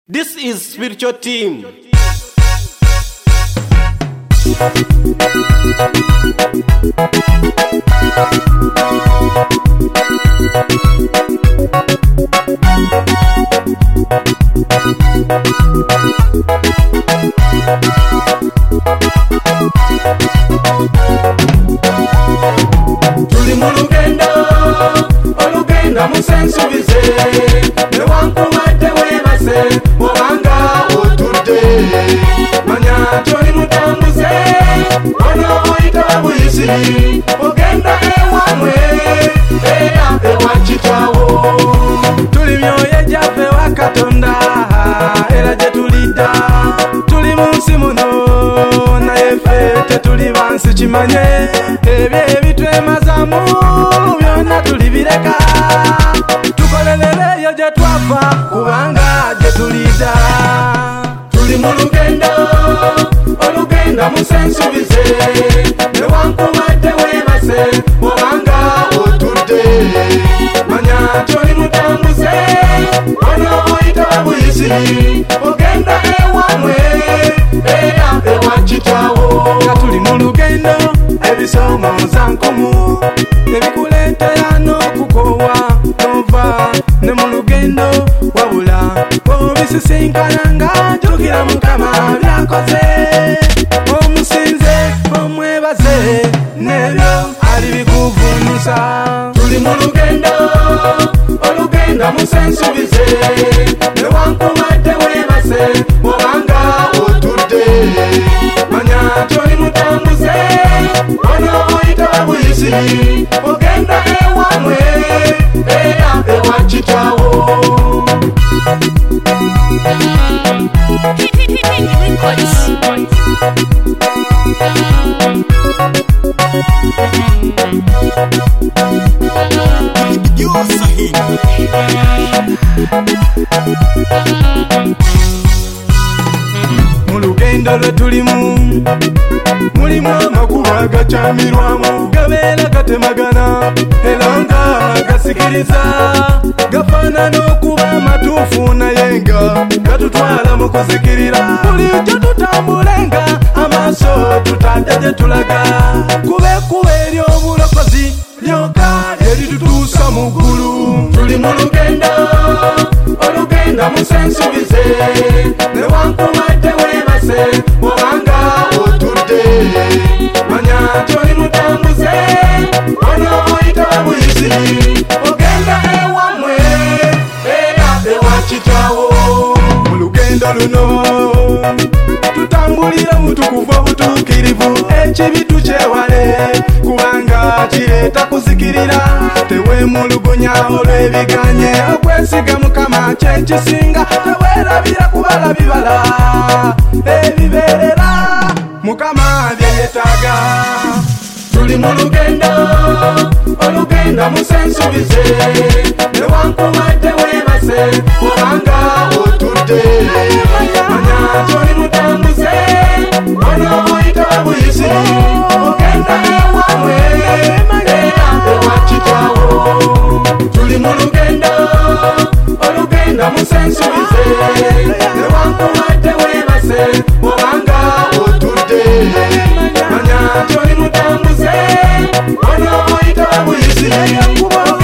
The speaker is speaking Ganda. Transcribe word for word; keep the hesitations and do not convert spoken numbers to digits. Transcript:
This is Spiritual Team. Tuli mu lugendo olugenda musensubize newankuwadde weebase obanga otudde manya toli mutambuze ono oyita buyisi ogenda ewamwe era ewakitaawo. Tuli myoyo gyaffe wa Katonda era gye tulidda, tuli mu nsi muno naye ffe tetuli bansi kimanye ebyo ebitwemazamu byonna tulibireka tukolelereyo gye twafa kubanga gye tulidda. Tuli mu lugendo olugenda musensubize newankuwadde weebase obanga otudde manya toli mutambuze ono oyita buyisi ogenda ewamwe era ewakitaawo. Nga tuli mu lugendo ebisoomooza nkumu ebikuleetera n'okukoowa nova ne mu lugendo wabula obisisinkana nga jjukira Mukama byakoze omusinze omwebaze n'ebyo alibikuvuunusa. Tuli mu lugendo olugenda musensubize newankuwadde weebase obanga otudde manya toli mutambuze ono oyita buyisi ogenda ewamwe era ewakitaawo. Mu lugendo lwe tulimu mulimu amakubo agakyamirwamu gabeera gatemagana era nga gasikiriza gafaanana okuba amatuufu naye nga gatutwala mu kuzikirira. Bulijjo tutambulenga amaaso tutadde gye tulaga kuba ekkubo ery'obulokozi lyoka eritutuusa mu ggulu. Tuli mu lugendo olugenda musensubize newankuwadde weebase obanga otudde manya toli mutambuze ono oyita buyisi ogenda ewamwe era ewakitaawo. Mu lugendo luno tutambulira butukuvu obutuukirivu ekibi tukyewale kubanga kireeta kuzikirira teweemulugunya olw'ebiganye okwesiga Mukama kyekisinga teweerabira kubala bibala ebibeerera Mukama bye yeetaaga. Tuli mu lugendo olugenda musensubize newankuwadde weebase obanga otudde manya toli mutambuze ono oyita buyisi ogenda ewamwe era ewakitaawo. Tuli mu lugendo olugenda musensubize newankuwadde weebase obanga otudde manya toli mutambuze ono oyita buyisi